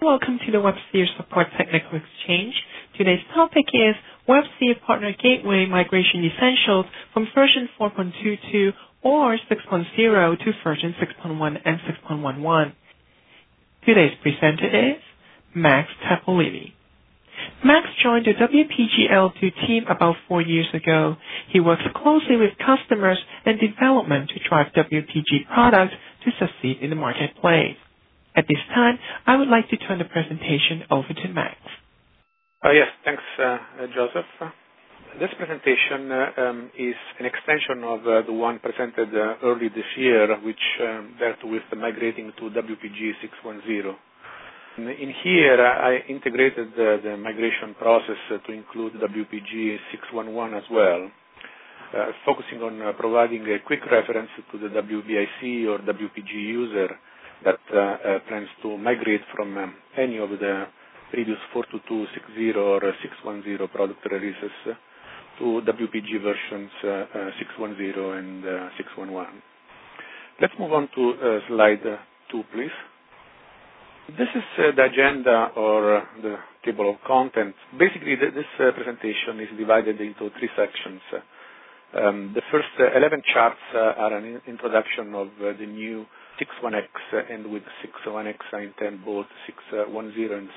Welcome to the WebSphere Support Technical Exchange. Today's topic is WebSphere Partner Gateway Migration Essentials from version 4.22 or 6.0 to version 6.1 and 6.11. Today's presenter is Max Tapolini. Max joined the WPG L2 team about 4 years ago. He works closely with customers and development to drive WPG products to succeed in the marketplace. At this time, I would like to turn the presentation over to Max. Yes, thanks, Joseph. This presentation is an extension of the one presented early this year, which dealt with migrating to WPG 6.10. In here, I integrated the migration process to include WPG 6.11 as well, focusing on providing a quick reference to the WBIC or WPG user that plans to migrate from any of the previous 4.22, 6.0, or 6.10 product releases to WPG versions 6.10 and 6.11. Let's move on to slide 2, please. This is the agenda or the table of contents. Basically, this presentation is divided into 3 sections. The first 11 charts are an introduction of the new 6.1x, and with 6.1x I intend both 6.10 and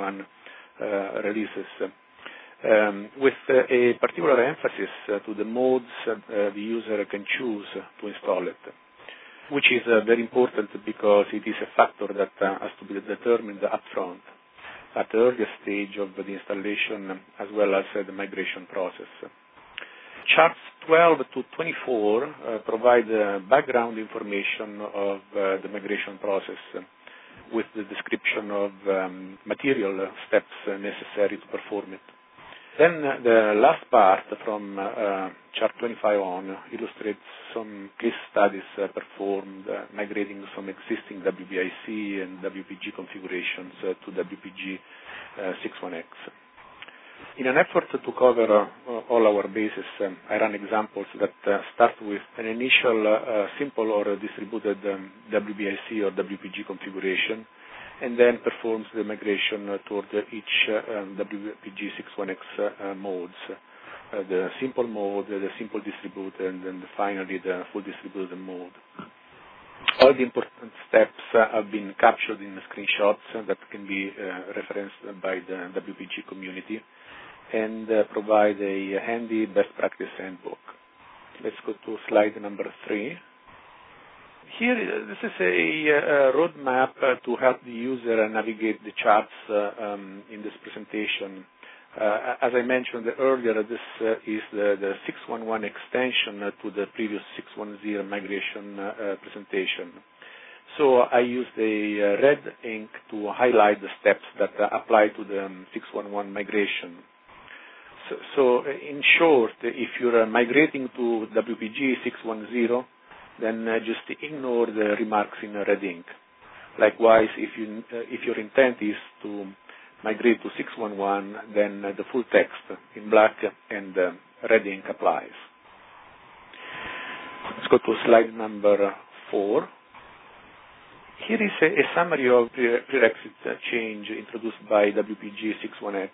6.11 releases, with a particular emphasis to the modes the user can choose to install it, which is very important because it is a factor that has to be determined upfront at the earliest stage of the installation as well as the migration process. Charts 12 to 24 provide background information of the migration process with the description of material steps necessary to perform it. Then the last part from chart 25 on illustrates some case studies performed migrating some existing WBIC and WPG configurations to WPG 6.1x. In an effort to cover all our bases, I run examples that start with an initial simple or distributed WBIC or WPG configuration, and then performs the migration toward each WPG 6.1x modes, the simple mode, the simple distributed, and then finally the full distributed mode. All the important steps have been captured in screenshots that can be referenced by the WPG community and provide a handy best practice handbook. Let's go to slide number 3. Here, this is a roadmap to help the user navigate the charts in this presentation. As I mentioned earlier, this is the 6.11 extension to the previous 6.10 migration presentation. So I used a red ink to highlight the steps that apply to the 6.11 migration. So in short, if you're migrating to WPG 6.10, then just ignore the remarks in red ink. Likewise, if your intent is to migrate to 6.11, then the full text in black and red ink applies. Let's go to slide number 4. Here is a summary of the prerequisite change introduced by WPG 6.1x.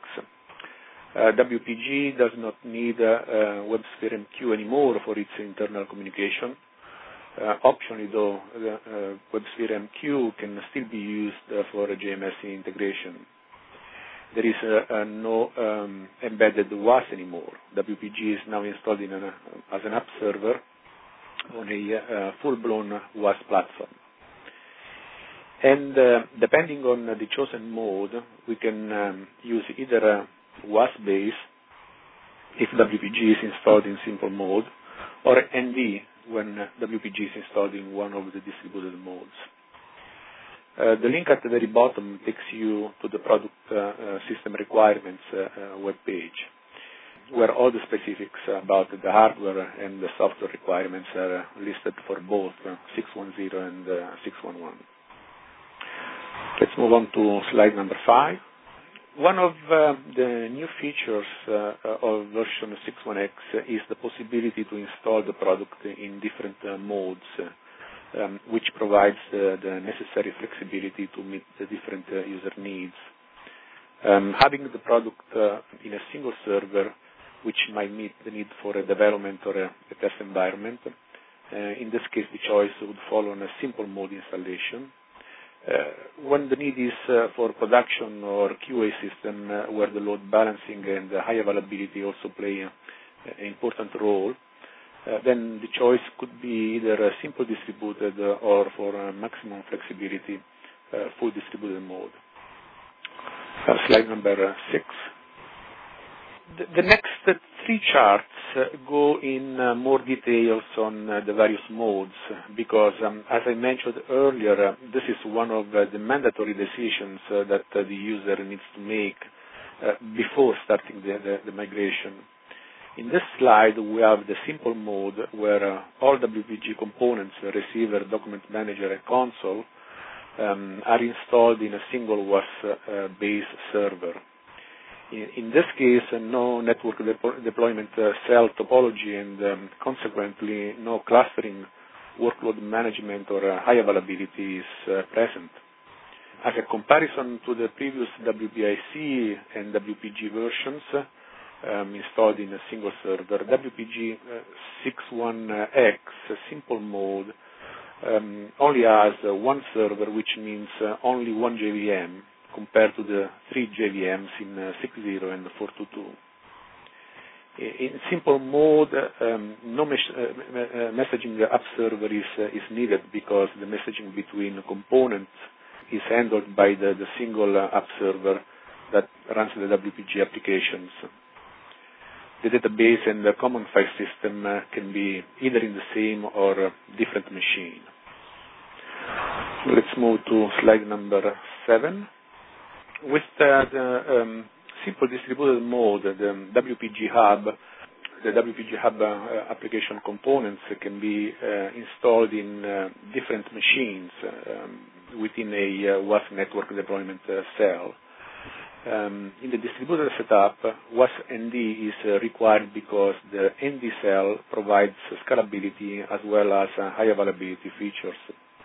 WPG does not need WebSphere MQ anymore for its internal communication. Optionally, though, WebSphere MQ can still be used for JMS integration. There is no embedded WAS anymore. WPG is now installed as an app server on a full-blown WAS platform. And depending on the chosen mode, we can use either WAS base if WPG is installed in simple mode, or ND when WPG is installed in one of the distributed modes. The link at the very bottom takes you to the product system requirements web page, where all the specifics about the hardware and the software requirements are listed for both 6.10 and 6.11. Let's move on to slide number 5. One of the new features of version 6.1x is the possibility to install the product in different modes, which provides the necessary flexibility to meet the different user needs. Having the product in a single server, which might meet the need for a development or a test environment. In this case, the choice would fall on a simple mode installation. When the need is for production or QA system, where the load balancing and the high availability also play an important role, then the choice could be either a simple distributed or for maximum flexibility, full distributed mode. Slide number 6. The next 3 charts go in more details on the various modes because, as I mentioned earlier, this is one of the mandatory decisions that the user needs to make before starting the migration. In this slide, we have the simple mode where all WPG components, receiver, document manager, and console, are installed in a single WAS-based server. In this case, no network deployment cell topology and consequently no clustering, workload management, or high availability is present. As a comparison to the previous WPIC and WPG versions installed in a single server, WPG 6.1x simple mode only has one server, which means only one JVM, compared to the 3 JVMs in 6.0 and 4.2.2. In simple mode, no messaging app server is needed because the messaging between components is handled by the single app server that runs the WPG applications. The database and the common file system can be either in the same or different machine. Let's move to slide number 7. With the simple distributed mode, the WPG Hub application components can be installed in different machines within a WAS network deployment cell. In the distributed setup, WAS-ND is required because the ND cell provides scalability as well as high availability features.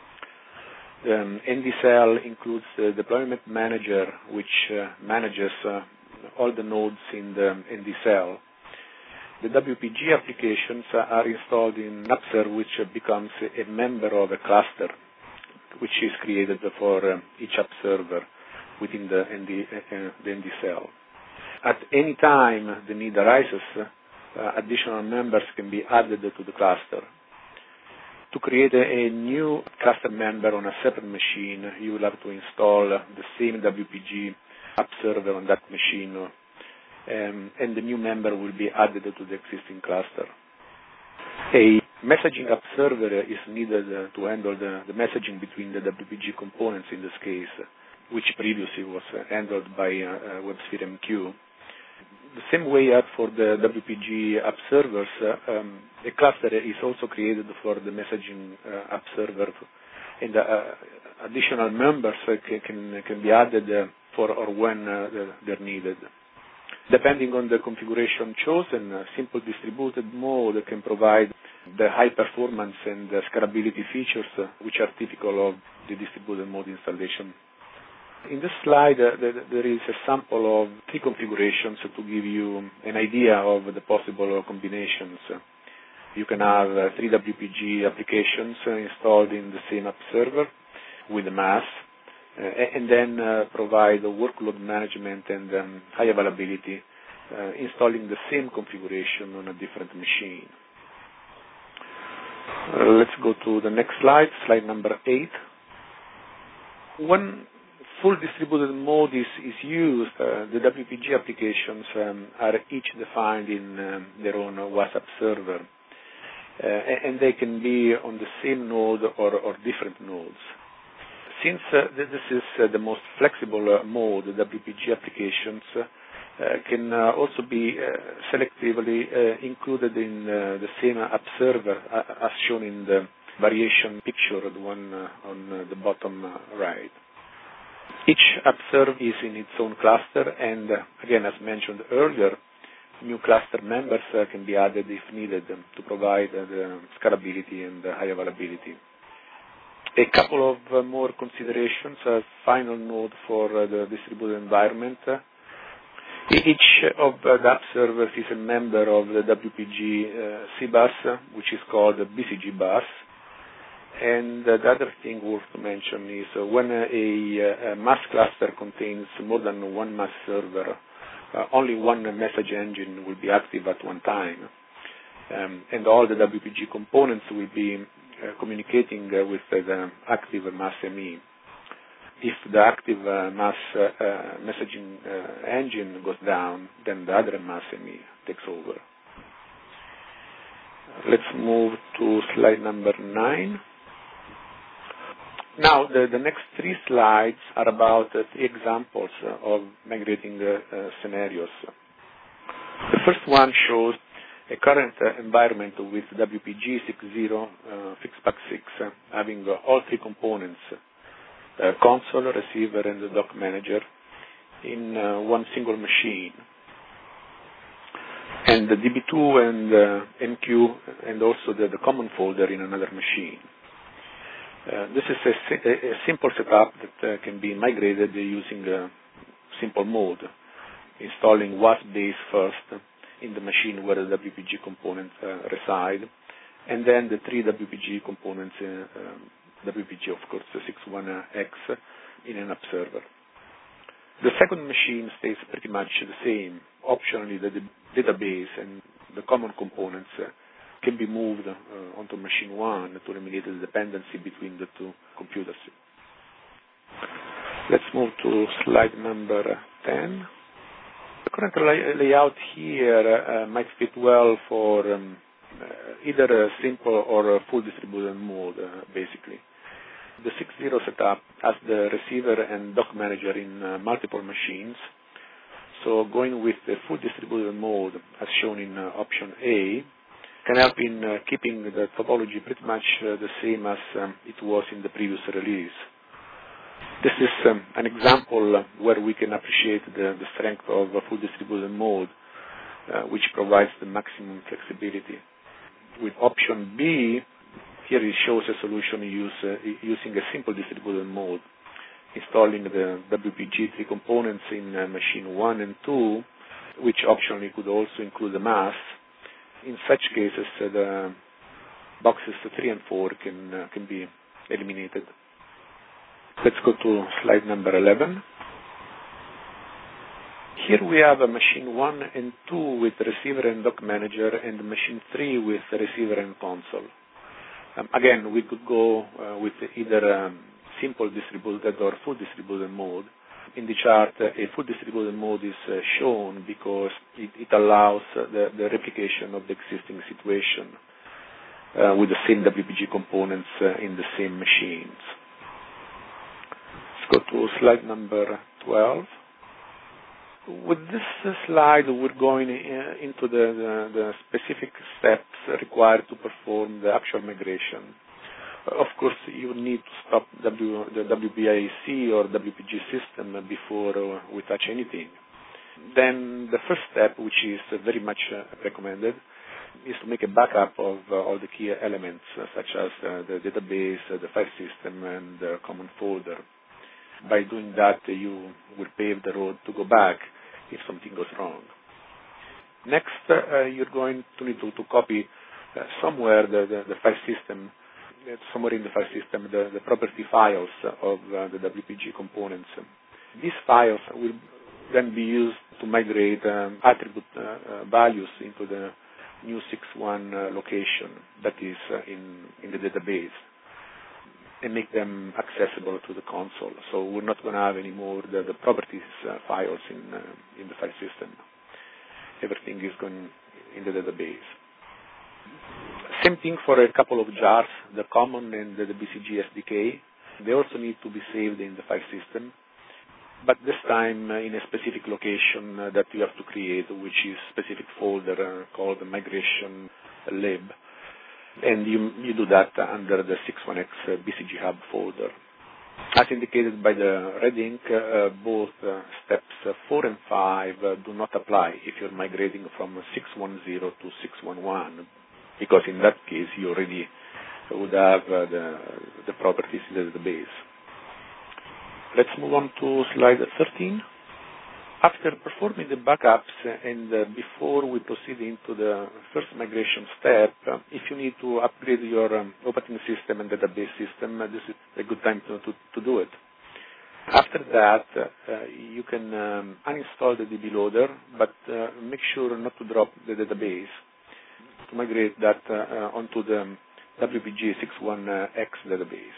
The ND cell includes the deployment manager, which manages all the nodes in the ND cell. The WPG applications are installed in NAPSER, which becomes a member of a cluster, which is created for each app server within the ND cell. At any time the need arises, additional members can be added to the cluster. To create a new cluster member on a separate machine, you will have to install the same WPG app server on that machine, and the new member will be added to the existing cluster. A messaging app server is needed to handle the messaging between the WPG components in this case, which previously was handled by WebSphere MQ. The same way as for the WPG app servers, a cluster is also created for the messaging app server, and additional members can be added for or when they're needed. Depending on the configuration chosen, simple distributed mode can provide the high performance and scalability features which are typical of the distributed mode installation. In this slide, there is a sample of 3 configurations to give you an idea of the possible combinations. You can have 3 WPG applications installed in the same app server with a MAS, and then provide workload management and high availability, installing the same configuration on a different machine. Let's go to the next slide, slide number 8. When full distributed mode is used, the WPG applications are each defined in their own WAS app server, and they can be on the same node or different nodes. Since this is the most flexible mode, the WPG applications can also be selectively included in the same app server as shown in the variation picture, the one on the bottom right. Each app server is in its own cluster, and again, as mentioned earlier, new cluster members can be added if needed to provide the scalability and the high availability. A couple of more considerations. A final node for the distributed environment. Each of the app servers is a member of the WPG CBus, which is called the BCG bus. And the other thing worth to mention is when a MAS cluster contains more than one MAS server, only one message engine will be active at one time. And all the WPG components will be communicating with the active MAS ME. If the active MAS messaging engine goes down, then the other MAS ME takes over. Let's move to slide number 9. Now, the next 3 slides are about 3 examples of migrating scenarios. The first one shows a current environment with WPG 60 FixPack 6 having all 3 components, console, receiver, and the dock manager in one single machine. And the DB2 and MQ and also the common folder in another machine. This is a simple setup that can be migrated using a simple mode, installing WASP base first in the machine where the WPG components reside, and then the 3 WPG components, WPG of course, the 61X in an app server. The second machine stays pretty much the same. Optionally, the database and the common components can be moved onto machine 1 to eliminate the dependency between the 2 computers. Let's move to slide number 10. The current layout here might fit well for either a simple or a full distributed mode, basically. The 6.0 setup has the receiver and dock manager in multiple machines. So going with the full distributed mode, as shown in option A, can help in keeping the topology pretty much the same as it was in the previous release. This is an example where we can appreciate the strength of a full distributed mode, which provides the maximum flexibility. With option B, here it shows a solution using a simple distributed mode, installing the WPG 3 components in machine 1 and 2, which optionally could also include the MAS. In such cases, the boxes 3 and 4 can be eliminated. Let's go to slide number 11. Here we have a machine 1 and 2 with receiver and dock manager, and machine 3 with receiver and console. Again, we could go with either simple distributed or full distributed mode. In the chart, a full distributed mode is shown because it allows the replication of the existing situation with the same WPG components in the same machines. Let's go to slide number 12. With this slide, we're going into the specific steps required to perform the actual migration. Of course, you need to stop the WBIC or WPG system before we touch anything. Then the first step, which is very much recommended, is to make a backup of all the key elements, such as the database, the file system, and the common folder. By doing that, you will pave the road to go back if something goes wrong. Next, you're going to need to copy somewhere the file system, somewhere in the file system, the property files of the WPG components. These files will then be used to migrate attribute values into the new 6.1 location that is in the database, and make them accessible to the console. So we're not going to have any more the properties files in the file system. Everything is going in the database. Same thing for a couple of jars, the common and the BCG SDK. They also need to be saved in the file system, but this time in a specific location that you have to create, which is a specific folder called the migration lib. And you do that under the 6.1x BCG Hub folder. As indicated by the red ink, both steps 4 and 5 do not apply if you're migrating from 6.1.0 to 6.1.1, because in that case you already would have the properties in the database. Let's move on to slide 13. After performing the backups and before we proceed into the first migration step, if you need to upgrade your operating system and database system, this is a good time to do it. After that, you can uninstall the DB loader, but make sure not to drop the database to migrate that onto the WPG 61X database.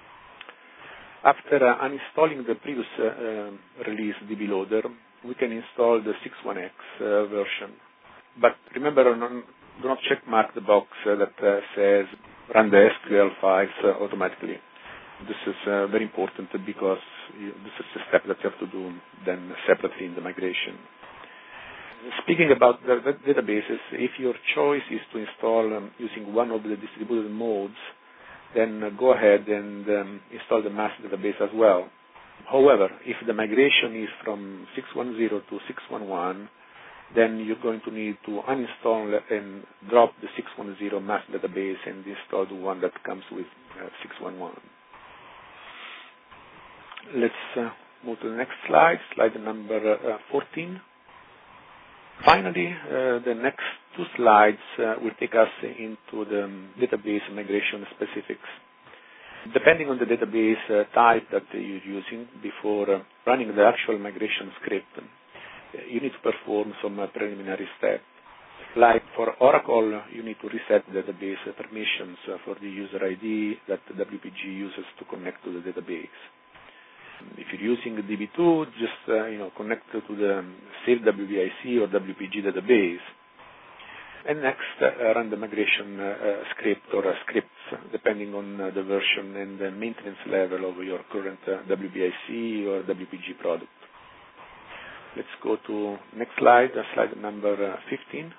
After uninstalling the previous release DB loader, we can install the 61X version. But remember, do not check mark the box that says run the SQL files automatically. This is very important because this is a step that you have to do then separately in the migration. Speaking about the databases, if your choice is to install using one of the distributed modes, then go ahead and install the master database as well. However, if the migration is from 610 to 611, then you're going to need to uninstall and drop the 610 master database and install the one that comes with 611. Let's move to the next slide, slide number 14. Finally, the next two slides will take us into the database migration specifics. Depending on the database type that you're using before running the actual migration script, you need to perform some preliminary steps. Like for Oracle, you need to reset the database permissions for the user ID that the WPG uses to connect to the database. If you're using DB2, just connect to the saved WBIC or WPG database. And next, run the migration script or scripts, depending on the version and the maintenance level of your current WBIC or WPG product. Let's go to next slide, slide number 15.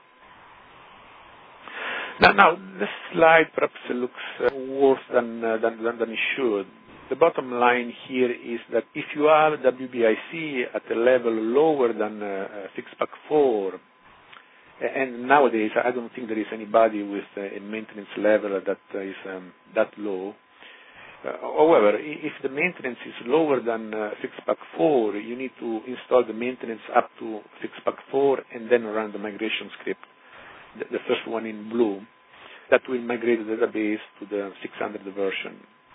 Now this slide perhaps looks worse than it should. The bottom line here is that if you have WBIC at a level lower than FixPack 4, and nowadays I don't think there is anybody with a maintenance level that is that low. However, if the maintenance is lower than FixPack 4, you need to install the maintenance up to FixPack 4 and then run the migration script, the first one in blue, that will migrate the database to the 600 version.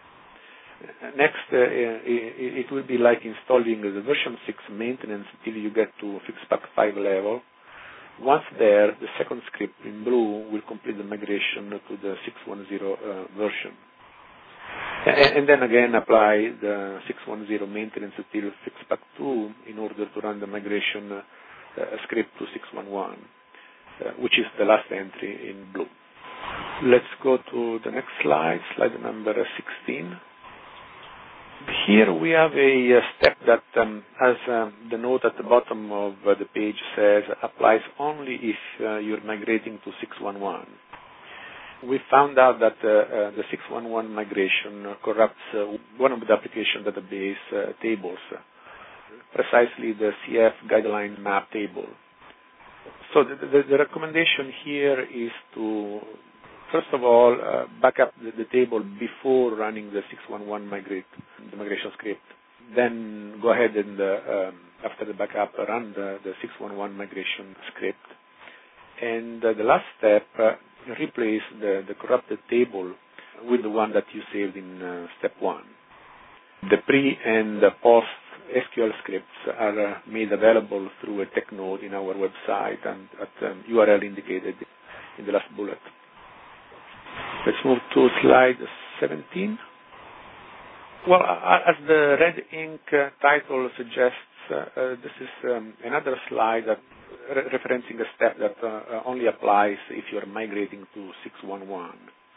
Next, it will be like installing the version 6 maintenance until you get to FixPack 5 level. Once there, the second script in blue will complete the migration to the 610 version. And then again apply the 610 maintenance until FixPack 2 in order to run the migration script to 611, which is the last entry in blue. Let's go to the next slide, slide number 16. Here we have a step that, as the note at the bottom of the page says, applies only if you're migrating to 611. We found out that the 611 migration corrupts one of the application database tables, precisely the CF guideline map table. So the recommendation here is to, first of all, back up the table before running the 611 the migration script. Then go ahead and, after the backup, run the 611 migration script. And the last step, replace the corrupted table with the one that you saved in step 1. The pre and the post SQL scripts are made available through a tech node in our website and at URL indicated in the last bullet. Let's move to slide 17. Well, as the red ink title suggests, this is another slide that referencing a step that only applies if you're migrating to 611.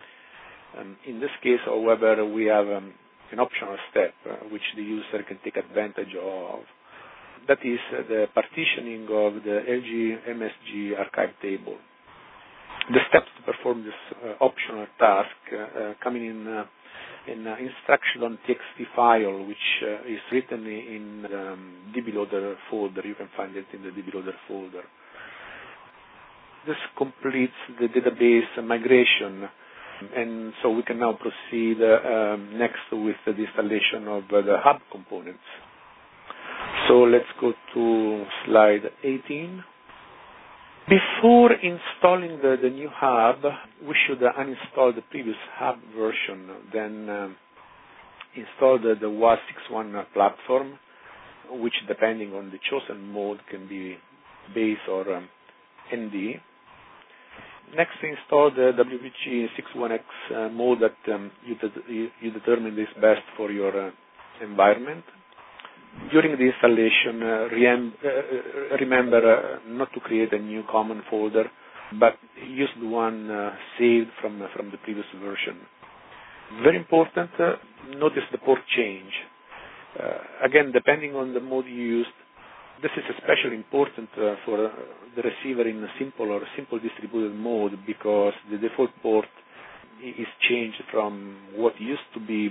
In this case, however, we have an optional step which the user can take advantage of. That is the partitioning of the LG MSG archive table. The steps to perform this optional task coming in an instruction.txt file, which is written in the DB loader folder. You can find it in the DB loader folder. This completes the database migration And so we can now proceed next with the installation of the hub components. So let's go to slide 18. Before installing the new hub, we should uninstall the previous hub version, then install the WAS61 platform, which depending on the chosen mode can be base or ND. Next, install the WPG61X mode that you determine is best for your environment. During the installation, remember not to create a new common folder, but use the one saved from the previous version. Very important, notice the port change. Again, depending on the mode used, this is especially important for the receiver in a simple distributed mode, because the default port is changed from what used to be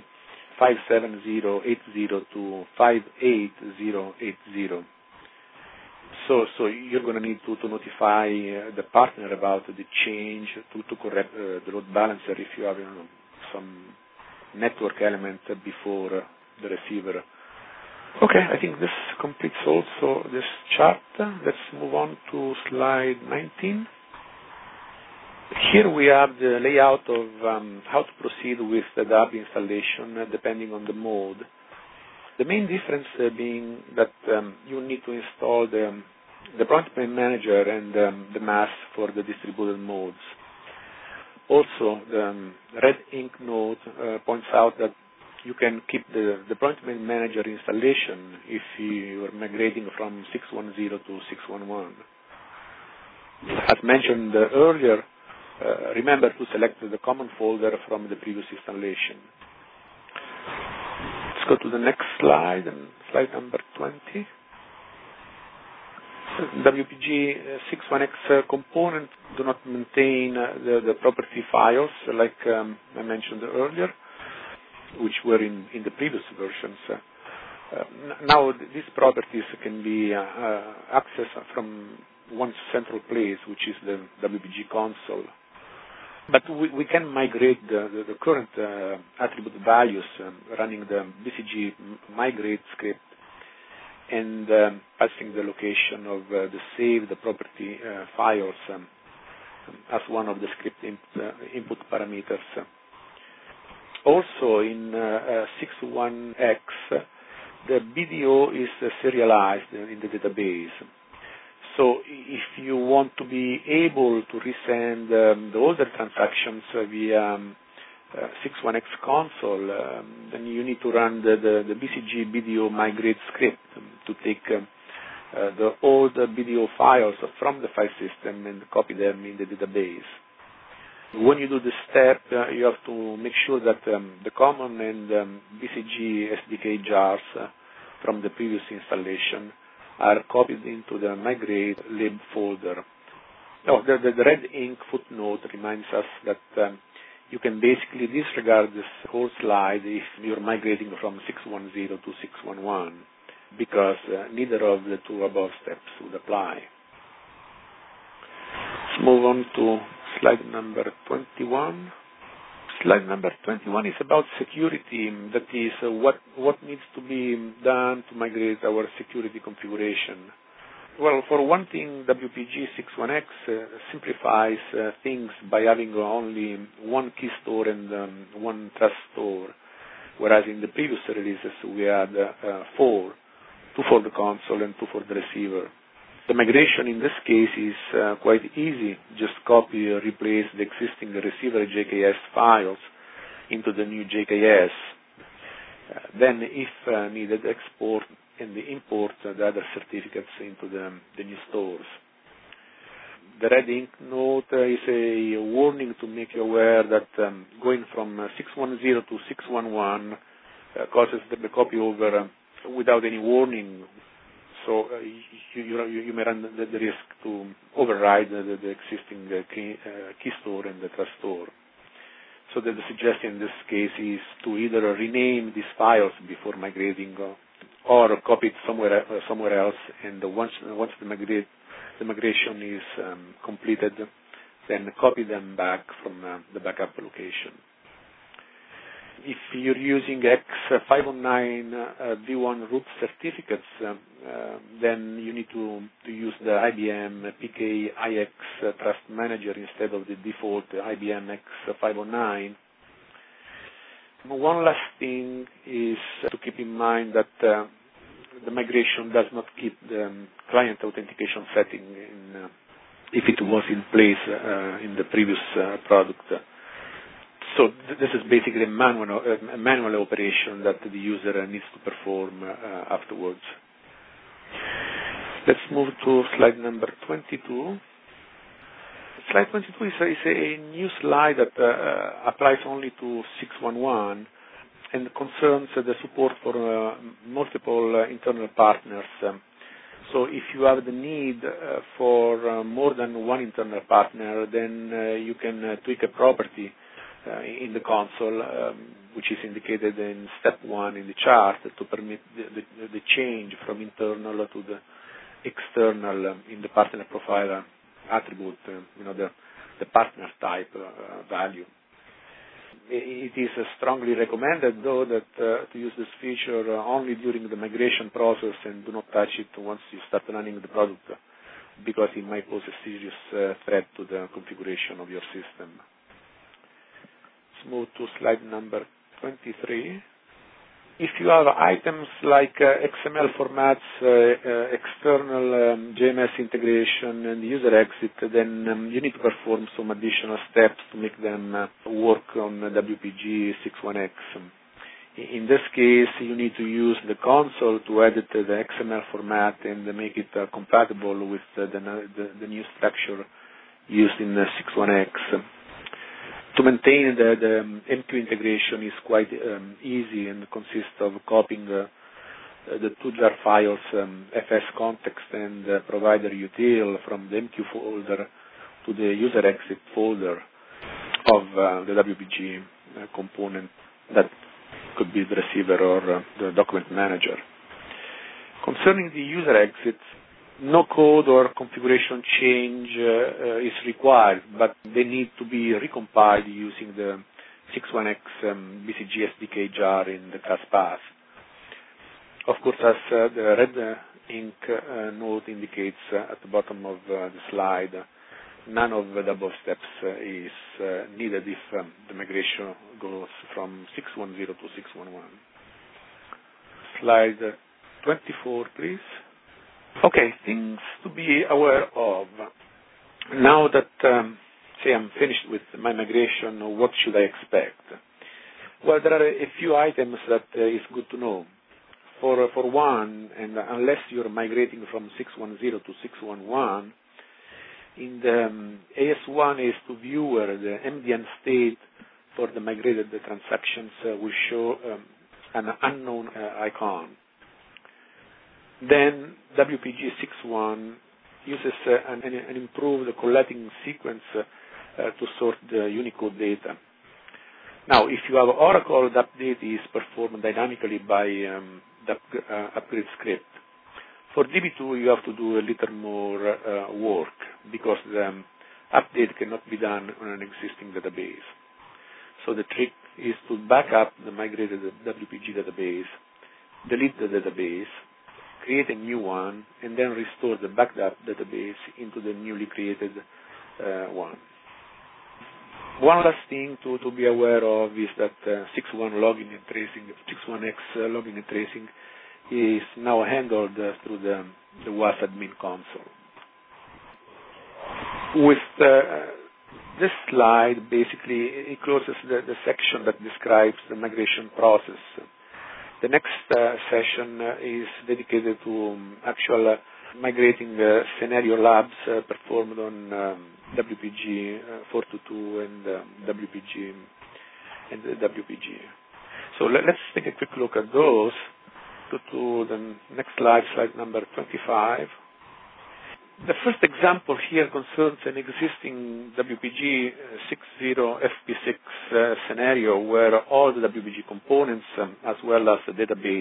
57080 to 58080. So you're going to need to notify the partner about the change to correct the load balancer if you have some network element before the receiver. Okay, I think this completes also this chart. Let's move on to slide 19. Here we have the layout of how to proceed with the hub installation depending on the mode. The main difference being that you need to install the Point Manager and the MAS for the distributed modes. Also, the red ink note points out that you can keep the Point Manager installation if you are migrating from 610 to 611. As mentioned earlier, remember to select the common folder from the previous installation. Let's go to the next slide, slide number 20. WPG61X components do not maintain the property files like I mentioned earlier, which were in the previous versions. Now these properties can be accessed from one central place, which is the WPG console. But we can migrate the current attribute values running the BCG migrate script and passing the location of the saved property files as one of the script input parameters. Also in 61X, the BDO is serialized in the database. So if you want to be able to resend the older transactions via 61X console, then you need to run the BCG BDO migrate script to take the old BDO files from the file system and copy them in the database. When you do this step, you have to make sure that the common and BCG SDK jars from the previous installation are copied into the migrate lib folder. Oh, the red ink footnote reminds us that you can basically disregard this whole slide if you're migrating from 610 to 611, because neither of the two above steps would apply. Let's move on to slide number 21. Slide number 21 is about security, that is, what needs to be done to migrate our security configuration. Well, for one thing, WPG61X simplifies things by having only one key store and one trust store, whereas in the previous releases we had four, two for the console and two for the receiver. The migration in this case is quite easy. Just copy or replace the existing receiver JKS files into the new JKS. Then, if needed, export and import the other certificates into the new stores. The red ink note is a warning to make you aware that going from 610 to 611 causes the copy over without any warning. So you may run the risk to override the existing key store and the trust store. So the suggestion in this case is to either rename these files before migrating, or copy it somewhere else. And once the migration is completed, then copy them back from the backup location. If you're using X509 V1 root certificates, then you need to use the IBM PKIX Trust Manager instead of the default IBM X509. One last thing is to keep in mind that the migration does not keep the client authentication setting if it was in place in the previous product. So this is basically a manual operation that the user needs to perform afterwards. Let's move to slide number 22. Slide 22 is a new slide that applies only to 611 and concerns the support for multiple internal partners. So if you have the need for more than one internal partner, then you can tweak a property in the console, which is indicated in step 1 in the chart, to permit the change from internal to the external in the partner profile attribute, the partner type value. It is strongly recommended, though, that to use this feature only during the migration process and do not touch it once you start running the product, because it might pose a serious threat to the configuration of your system. Let's move to slide number 23. If you have items like XML formats, external JMS integration, and user exit, then you need to perform some additional steps to make them work on WPG 61X. In this case, you need to use the console to edit the XML format and make it compatible with the new structure used in 61X. To maintain the MQ integration is quite easy and consists of copying the 2jar files, FS context and provider util from the MQ folder to the user exit folder of the WPG component that could be the receiver or the document manager. Concerning the user exits, no code or configuration change is required, but they need to be recompiled using the 61X BCG SDK jar in the class path. Of course, as the red ink note indicates at the bottom of the slide, none of the above steps is needed if the migration goes from 610 to 611. Slide 24, please. Okay, things to be aware of. Now that, say, I'm finished with my migration, what should I expect? Well, there are a few items that is good to know. For one, and unless you're migrating from 610 to 611, in the AS1 AS2 viewer, the MDN state for the migrated transactions will show an unknown icon. Then WPG 6.1 uses an improved collecting sequence to sort the Unicode data. Now, if you have Oracle, the update is performed dynamically by the upgrade script. For DB2, you have to do a little more work because the update cannot be done on an existing database. So the trick is to back up the migrated WPG database, delete the database, create a new one, and then restore the backed up database into the newly created one. One last thing to be aware of is that 6.1 login and tracing, 6.1x login and tracing is now handled through the WAS admin console. With this slide, basically, it closes the section that describes the migration process. The next session is dedicated to actual migrating scenario labs performed on WPG 422 and WPG and WPG. So let's take a quick look at those. To the next slide, slide number 25. The first example here concerns an existing WPG 60 FP6 scenario where all the WPG components, as well as the database,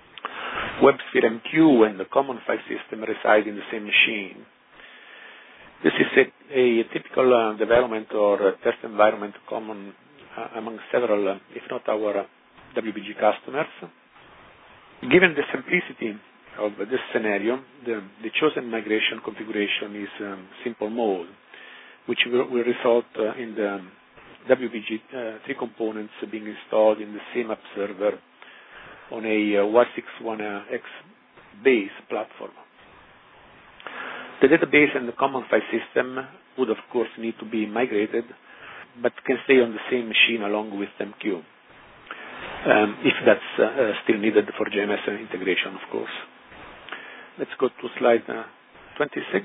WebSphere MQ, and the common file system reside in the same machine. This is a typical development or test environment common among several, if not our WBG customers. Given the simplicity of this scenario, the chosen migration configuration is simple mode, which will result in the WBG 3 components being installed in the same app server on a Y61X base platform. The database and the common file system would, of course, need to be migrated, but can stay on the same machine along with MQ, if that's still needed for JMS integration, of course. Let's go to slide 26.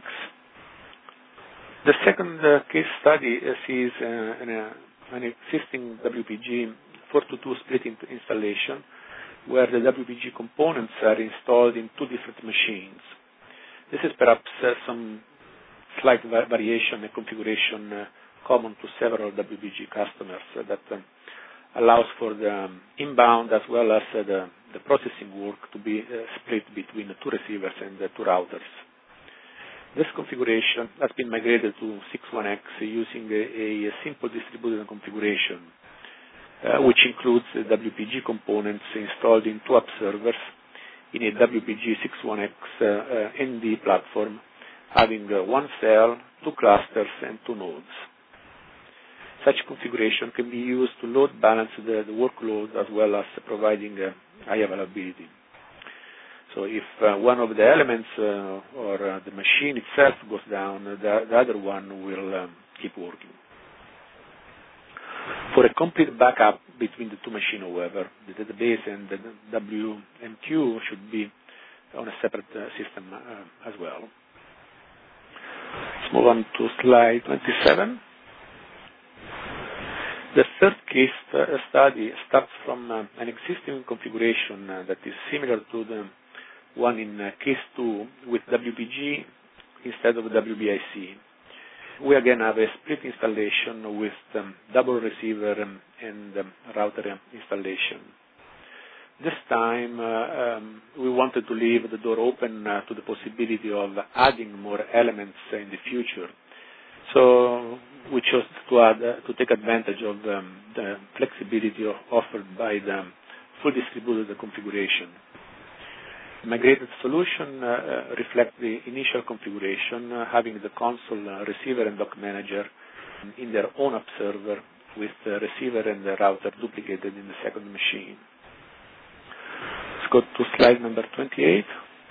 The second case study sees an existing WBG 422 split installation where the WBG components are installed in two different machines. This is perhaps some slight variation in configuration common to several WBG customers that allows for the inbound as well as the processing work to be split between the two receivers and the two routers. This configuration has been migrated to 61X using a simple distributed configuration, which includes the WBG components installed in two app servers in a WBG 61X ND platform, having one cell, two clusters, and two nodes. Such configuration can be used to load balance the workload as well as providing high availability. So if one of the elements or the machine itself goes down, the other one will keep working. For a complete backup between the two machines, however, the database and the WMQ should be on a separate system as well. Let's move on to slide 27. The third case study starts from an existing configuration that is similar to the one in case 2 with WBG instead of WBIC. We again have a split installation with double receiver and router installation. This time we wanted to leave the door open to the possibility of adding more elements in the future. So we chose to take advantage of the flexibility offered by the full distributed configuration. The migrated solution reflects the initial configuration, having the console, receiver, and dock manager in their own app server, with the receiver and the router duplicated in the second machine. Let's go to slide number 28.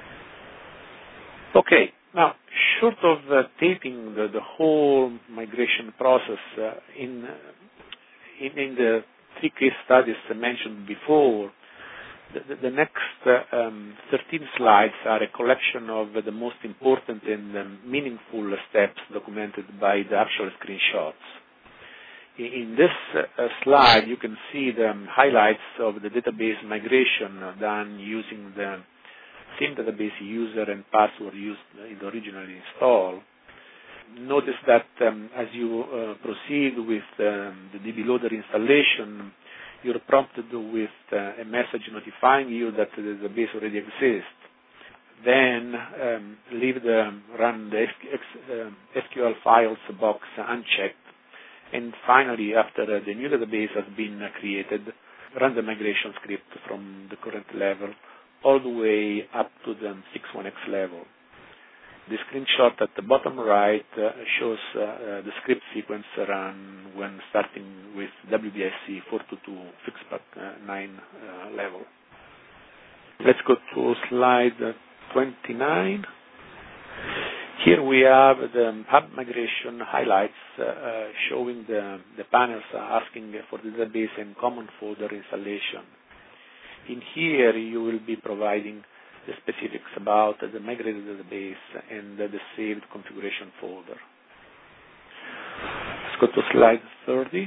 Okay, now, short of taping the whole migration process in the three case studies mentioned before, the next 13 slides are a collection of the most important and meaningful steps documented by the actual screenshots. In this slide, you can see the highlights of the database migration done using the same database user and password used in the original install. Notice that as you proceed with the DB Loader installation, you're prompted with a message notifying you that the database already exists. Then leave the run the SQL files box unchecked. And finally, after the new database has been created, run the migration script from the current level all the way up to the 61X level. The screenshot at the bottom right shows the script sequence run when starting with WBIC 422 FixPack 9 level. Let's go to slide 29. Here we have the hub migration highlights showing the panels asking for the database and common folder installation. In here, you will be providing the specifics about the migrated database and the saved configuration folder. Let's go to slide 30.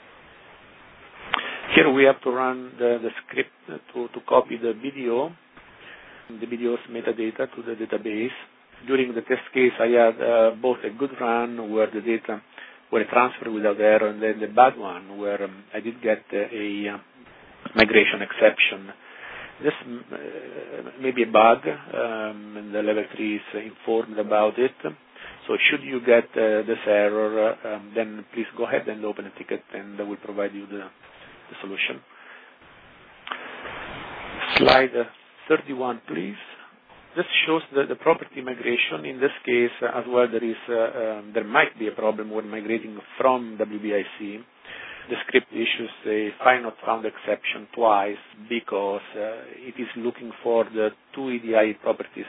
Here we have to run the script to copy the BDO's metadata to the database. During the test case, I had both a good run where the data were transferred without error, and then the bad one where I did get a migration exception. This may be a bug, and the level 3 is informed about it. So should you get this error, then please go ahead and open a ticket, and I will provide you the solution. Slide 31, please. This shows the property migration. In this case, as well, there might be a problem when migrating from WBIC. The script issues a file not found exception twice because it is looking for the two EDI property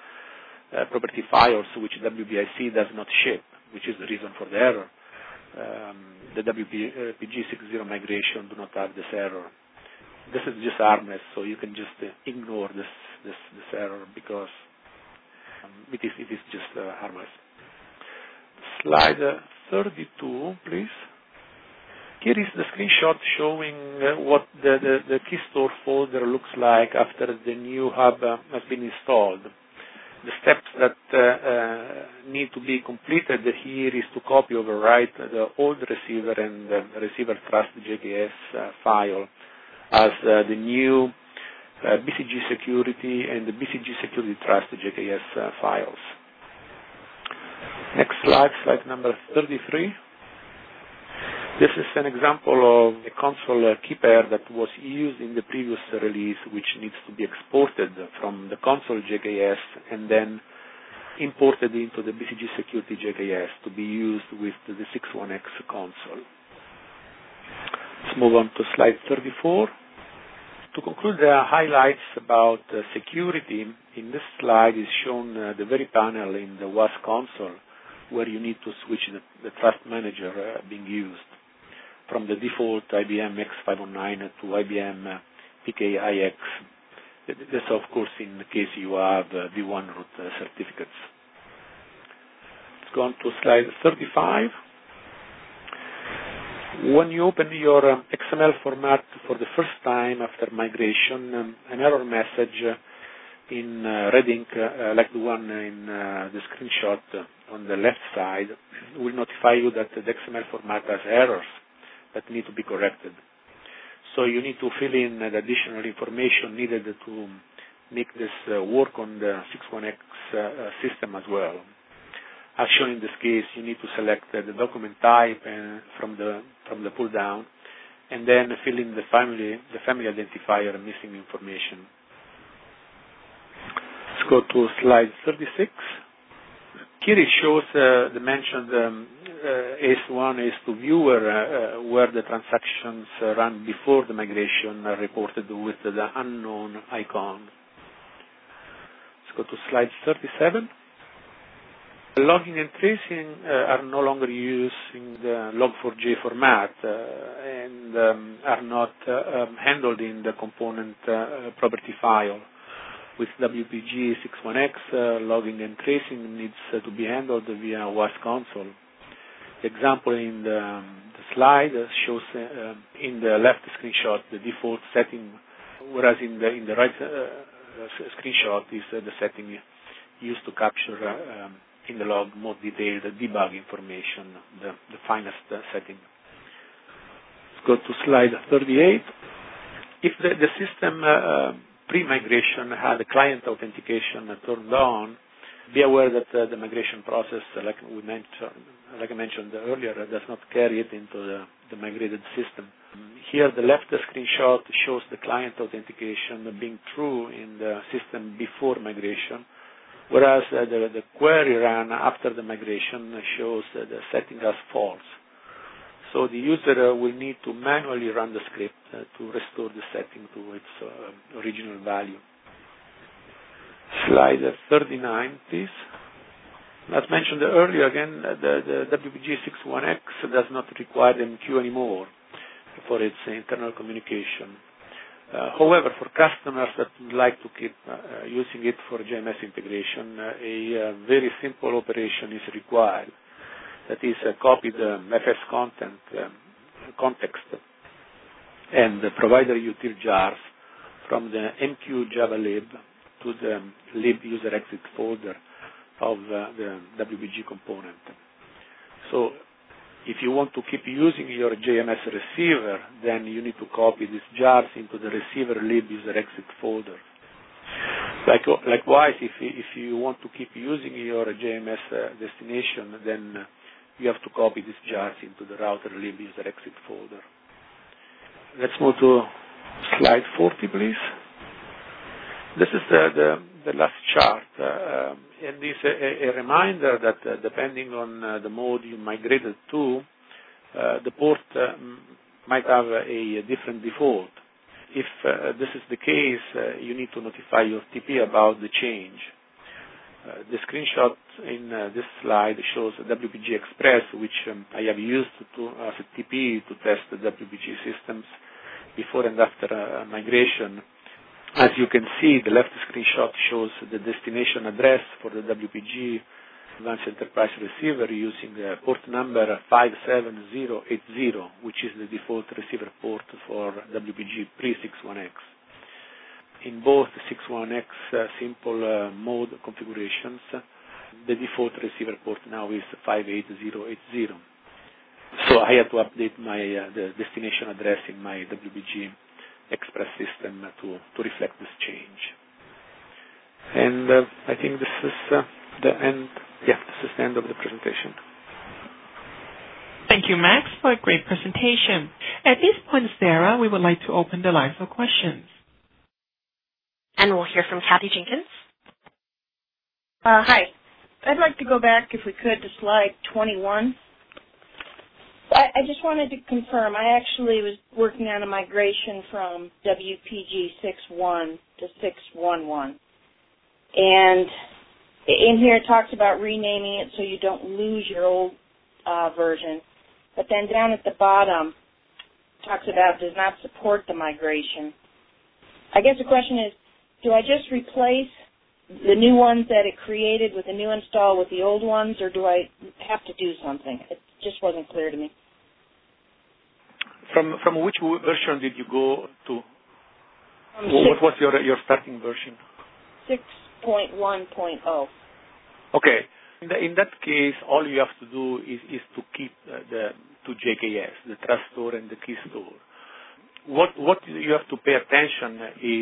files which WBIC does not ship, which is the reason for the error. The WPG60 migration do not have this error. This is just harmless, so you can just ignore this error because it is just harmless. Slide 32, please. Here is the screenshot showing what the key store folder looks like after the new hub has been installed. The steps that need to be completed here is to copy overwrite the old receiver and the receiver trust JKS file as the new BCG security and the BCG security trust JKS files. Next slide, slide number 33. This is an example of a console key pair that was used in the previous release, which needs to be exported from the console JKS and then imported into the BCG Security JKS to be used with the 61X console. Let's move on to slide 34. To conclude the highlights about security, in this slide is shown the very panel in the WAS console where you need to switch the trust manager being used from the default IBM X509 to IBM PKIX. This, of course, in case you have V1 root certificates. Let's go on to slide 35. When you open your XML format for the first time after migration, an error message in red ink, like the one in the screenshot on the left side, will notify you that the XML format has errors that need to be corrected. So you need to fill in the additional information needed to make this work on the 61X system as well. As shown in this case, you need to select the document type from the pull down, and then fill in the family identifier missing information. Let's go to slide 36. Here it shows the mentioned AS1, AS2 viewer where the transactions run before the migration are reported with the unknown icon. Let's go to slide 37. Logging and tracing are no longer using the log4j format and are not handled in the component property file. With WPG61X, logging and tracing needs to be handled via WAS console. The example in the slide shows in the left screenshot the default setting, whereas in the right screenshot is the setting used to capture in the log more detailed debug information, the finest setting. Let's go to slide 38. If the system pre-migration had the client authentication turned on, be aware that the migration process, like I mentioned earlier, does not carry it into the migrated system. Here, the left screenshot shows the client authentication being true in the system before migration, whereas the query run after the migration shows the setting as false. So the user will need to manually run the script to restore the setting to its original value. Slide 39, please. As mentioned earlier, again, the WPG61X does not require MQ anymore for its internal communication. However, for customers that would like to keep using it for JMS integration, a very simple operation is required. That is, copy the FS context and the provider util jars from the MQ Java lib to the lib user exit folder of the WPG component. So if you want to keep using your JMS receiver, then you need to copy these jars into the receiver lib user exit folder. Likewise, if you want to keep using your JMS destination, then you have to copy these jars into the router lib user exit folder. Let's move to slide 40, please. This is the last chart, and this is a reminder that depending on the mode you migrated to, the port might have a different default. If this is the case, you need to notify your TP about the change. The screenshot in this slide shows WPG Express, which I have used as a TP to test the WPG systems before and after migration. As you can see, the left screenshot shows the destination address for the WPG Advanced Enterprise Receiver using port number 57080, which is the default receiver port for WPG pre-61X. In both 61X simple mode configurations, the default receiver port now is 58080. So I had to update the destination address in my WPG Express system to reflect this change. And I think this is the end. Yeah, this is the end of the presentation. Thank you, Max, for a great presentation. At this point, Sarah, we would like to open the line for questions. And we'll hear from Kathy Jenkins. Hi. I'd like to go back, if we could, to slide 21. I just wanted to confirm, I actually was working on a migration from WPG 6.1 to 6.1.1. And in here it talks about renaming it so you don't lose your old version. But then down at the bottom, it talks about does not support the migration. I guess the question is, do I just replace the new ones that it created with the new install with the old ones, or do I have to do something? It just wasn't clear to me. From which version did you go to? What was your starting version? 6.1.0. Okay. In that case, all you have to do is to keep the two JKS, the trust store and the key store. What you have to pay attention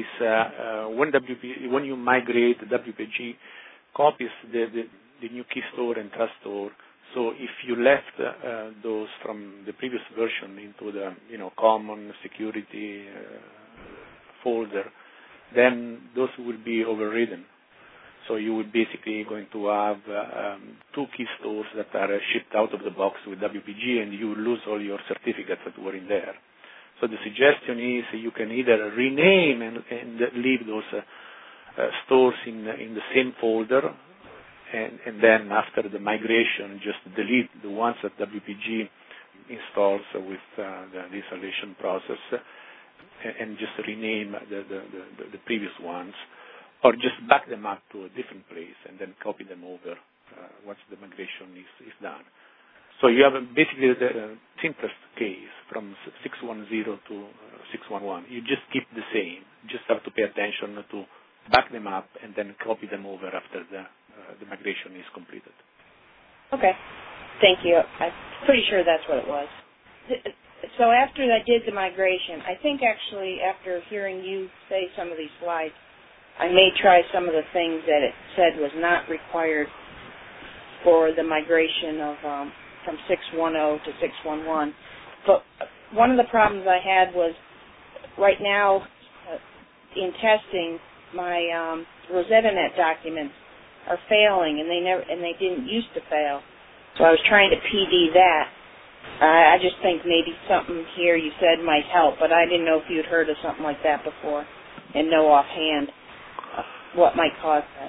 is when you migrate, WPG copies the new key store and trust store. So if you left those from the previous version into the common security folder, then those will be overridden. So you would basically going to have two key stores that are shipped out of the box with WPG, and you lose all your certificates that were in there. So the suggestion is you can either rename and leave those stores in the same folder, and then after the migration, just delete the ones that WPG installs with the installation process, and just rename the previous ones, or just back them up to a different place and then copy them over once the migration is done. So you have basically the simplest case from 6.1.0 to 6.1.1. You just keep the same. You just have to pay attention to back them up and then copy them over after the migration is completed. Okay. Thank you. I'm pretty sure that's what it was. So after I did the migration, I think actually after hearing you say some of these slides, I may try some of the things that it said was not required for the migration of from 6.1.0 to 6.1.1. But one of the problems I had was right now in testing, my RosettaNet documents are failing, and they didn't used to fail. So I was trying to PD that. I just think maybe something here you said might help, but I didn't know if you'd heard of something like that before and know offhand what might cause that.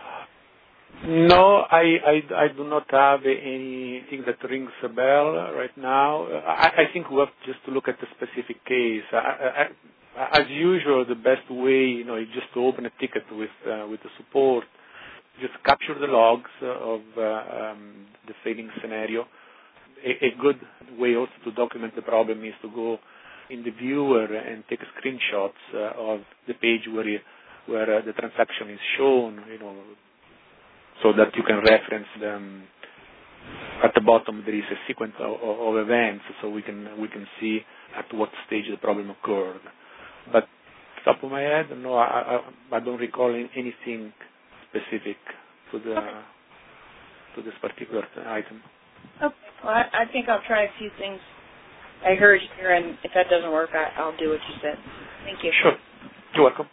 No, I do not have anything that rings a bell right now. I think we have just to look at the specific case. As usual, the best way, is just to open a ticket with the support. Just capture the logs of the failing scenario. A good way also to document the problem is to go in the viewer and take screenshots of the page where the transaction is shown, so that you can reference them. At the bottom there is a sequence of events, so we can see at what stage the problem occurred. But top of my head, no, I don't recall anything specific to this particular item. Oh, well, I think I'll try a few things I heard here, and if that doesn't work, I'll do what you said. Thank you. Sure. You're welcome.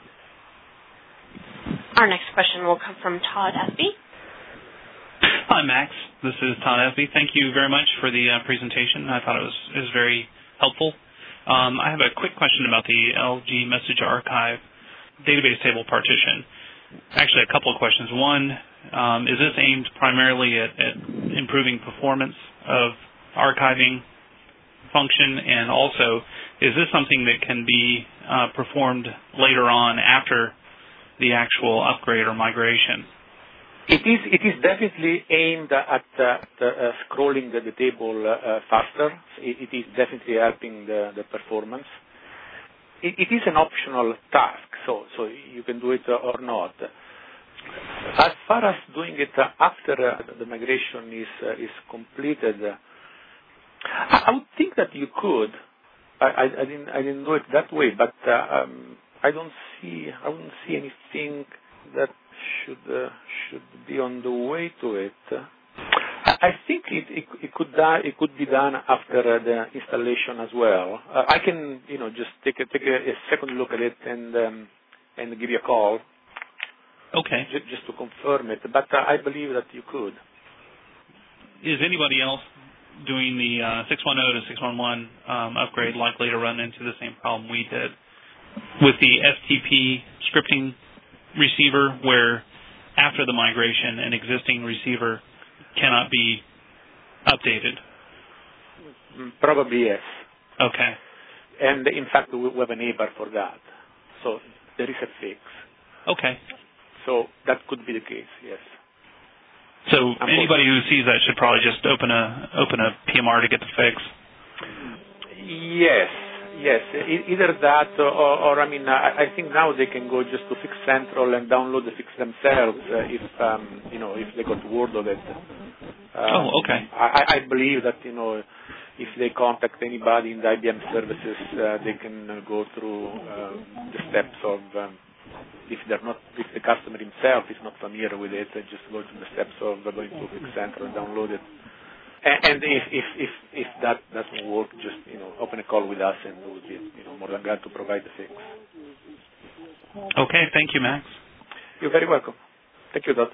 Our next question will come from Todd Espy. Hi, Max. This is Todd Espy. Thank you very much for the presentation. I thought it was very helpful. I have a quick question about the LG Message Archive database table partition. Actually, a couple of questions. One, is this aimed primarily at improving performance of archiving function? And also, is this something that can be performed later on after the actual upgrade or migration? It is definitely aimed at scrolling the table faster. It is definitely helping the performance. It is an optional task, so you can do it or not. As far as doing it after the migration is completed, I would think that you could. I didn't do it that way, but I wouldn't see anything that should be on the way to it. I think it could be done after the installation as well. I can just take a second look at it and give you a call. Okay. Just to confirm it, but I believe that you could. Is anybody else doing the 610 to 611 upgrade likely to run into the same problem we did with the FTP scripting receiver, where after the migration an existing receiver cannot be updated? Probably yes. Okay. And in fact, we have a neighbor for that, so there is a fix. Okay. So that could be the case, yes. So anybody who sees that should probably just open a PMR to get the fix. Yes. Either that, or I think now they can go just to Fix Central and download the fix themselves if they got word of it. Okay. I believe that if they contact anybody in the IBM services, they can go through the steps of. If the customer himself is not familiar with it, just go through the steps of going to Fix Central and download it. And if that doesn't work, just open a call with us, and we'll be more than glad to provide the fix. Okay, thank you, Max. You're very welcome. Thank you, Dot.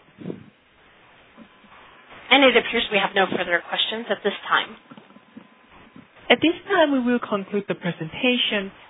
And it appears we have no further questions at this time. At this time, we will conclude the presentation.